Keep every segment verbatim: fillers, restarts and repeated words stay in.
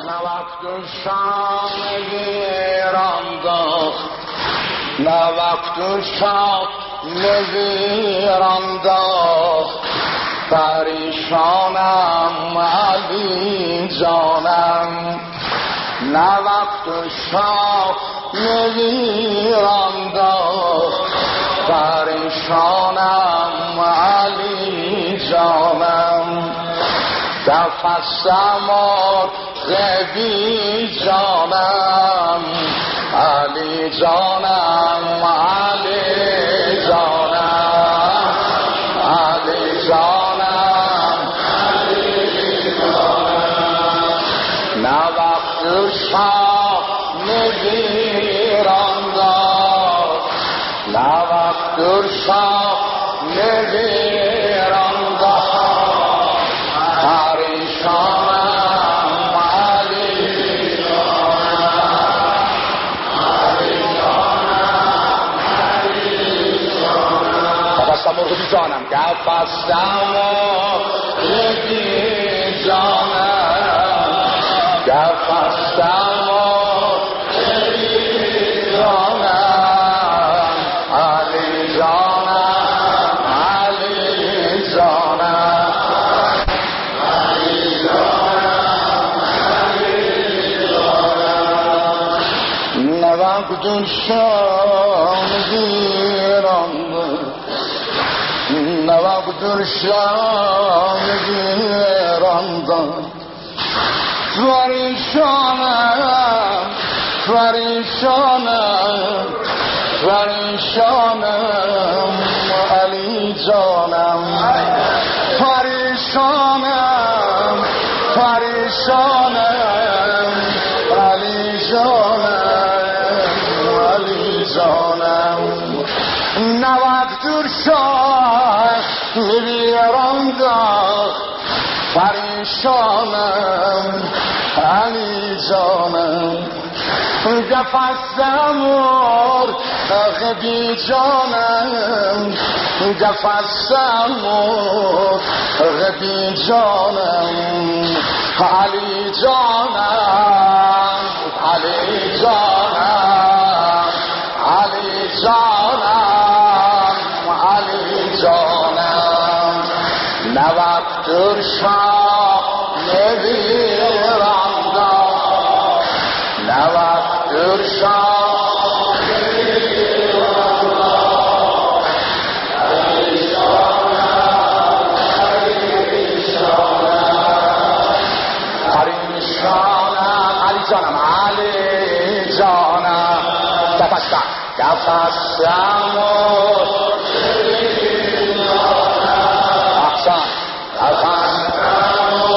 نه وقت شام ویرانده نه وقت شام ویرانده پریشانم علی جانم نه وقت شام ویرانده پریشانم علی جانم دفستم و غبی جانم علی جانم علی جانم علی جانم علی جانم نه وقت شاه نگیرانده نه وقت شاه نگیرانده مرغبی جانم گفستم و یکی جانم گفستم و یکی جانم علی جانم علی جانم علی جانم علی جانم نه وقت شام گیرانده نه وقت شام گیرانده پریشانم پریشانم پریشانم علی جانم پریشانم پریشانم علی جانم علی جانم نه وقت شام ویرانده پریشانم علی جانم گفستم غبی جانم گفستم غبی جانم علی جانم علی جانم علی جانم علی جانم نه وقت شاه نویرانده نه وقت شاه نویرانده علی جانم علی جانم پریشانم علی جانم علی جانم گفستم گفستم و احسان گفستم و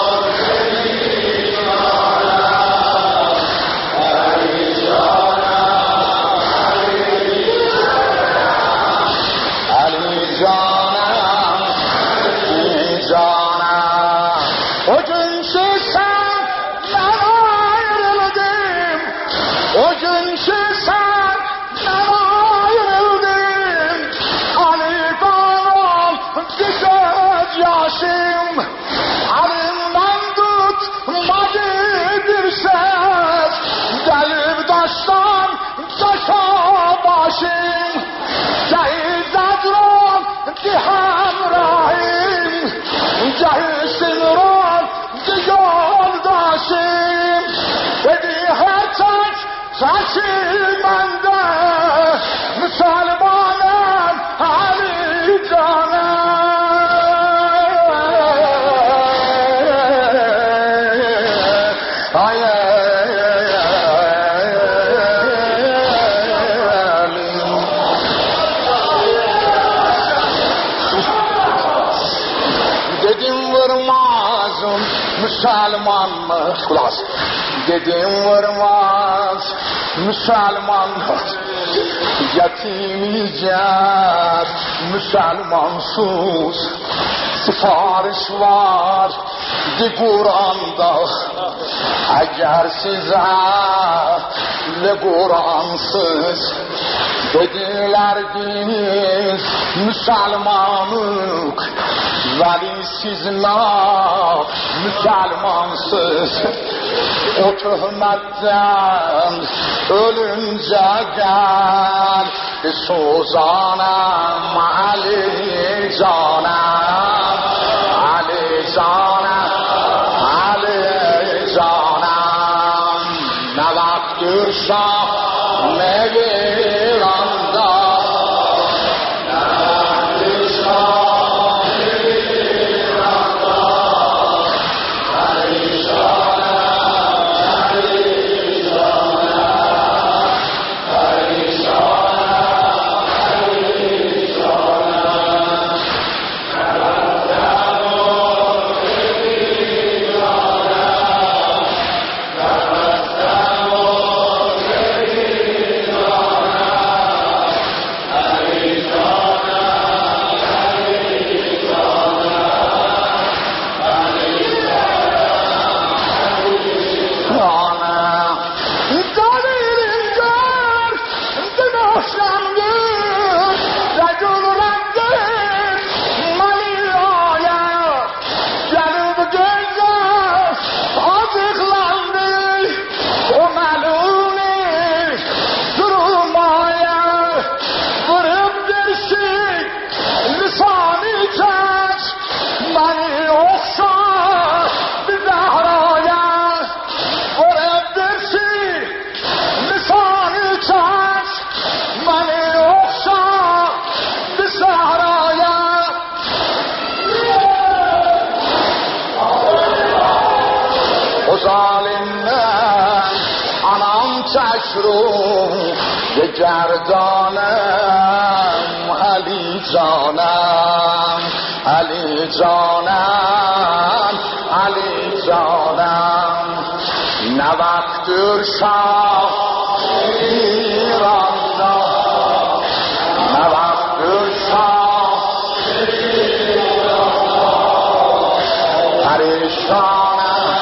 علی جانم علی جانم علی جانم o gün sen ayrıldım o gün sen ayrıldım Ali Baran güzel yaşım halimden tutmadı bir ses delip taştan taşa başım cahil zadron ki hamrahim cahil sinron ki yoldaşım dedi her taç saçım bende Müslümanım Ali canım ay dedim vurmazım Müslüman mı? Kulağız. Dedim vurmaz Müslüman mı? Yetimiyecek Müslümansız sipariş var di Kur'an'da eğer size ve Kur'ansız dediler biz Müslümanlık veli siz ne Müslümansız o töhmetten ölünce gel Suzanım Ali canım Ali canım Ali canım ne vaktdir şah ne viranda ne vaktdir şah ne viranda Ali canım Ali canım Ali canım Ali canım zalimden anam çeşru ye gerdanım Ali canım Ali canım Ali canım ne vaktdir şah İran'da ne vaktdir şah İran'da perişan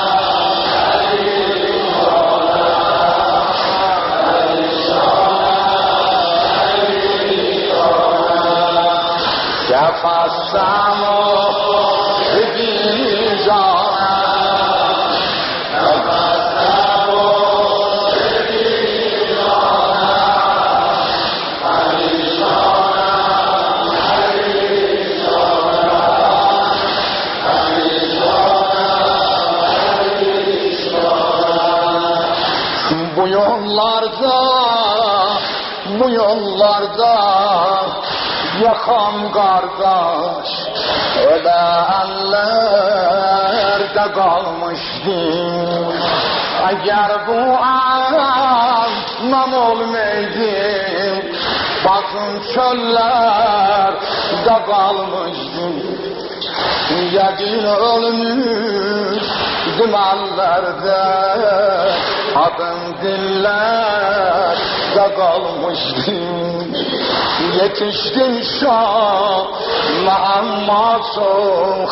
Nefessem o bir canım Nefessem o bir canım Perişanım, perişanım Perişanım, perişanım Bu yollarda, bu yollarda Yakam kardeş öyle ellerde kalmıştım Eğer bu anlam olmaydı Bazı çöllerde kalmıştım Yedin ölmüş dimellerde Adım dillerde kalmıştım Yetiştim şah ama çok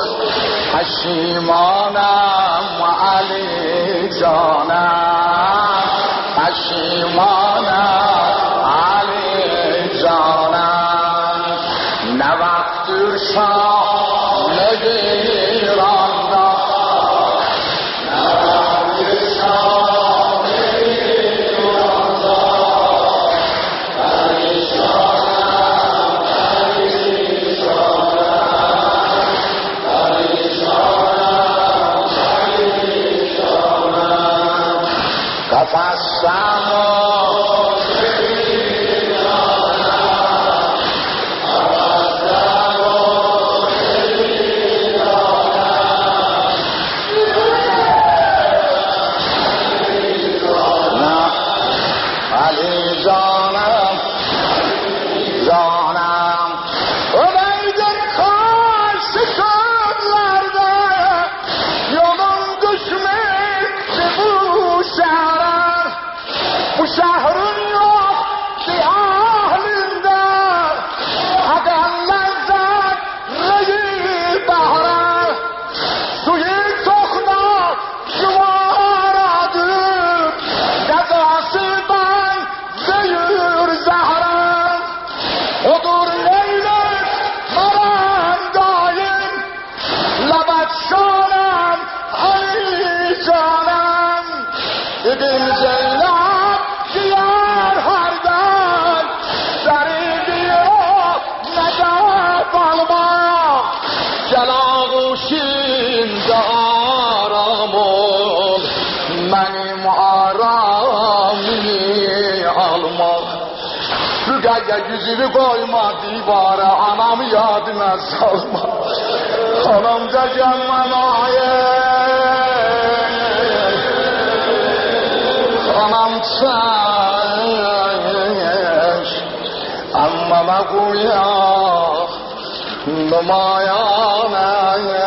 Peşimanım Ali canım Peşimanım Ali canım Ne vaktdir şah ne viranda Ne vaktdir şah ne viranda Perişan Nefessem o bir canım Nefessem o bir canım Ali canım Canım Ömeydir karşı kırlarda Yolun düşmekti bu şehre Bu şehrin دیدیم زینب دیار هردن دریدی و نجف alma جلاغوشین دارمون benim aramini alma Rüqayya yüzünü koyma divara anamı yadına salma Anamca gelmen ayet Anam çeş Amma məquya numayana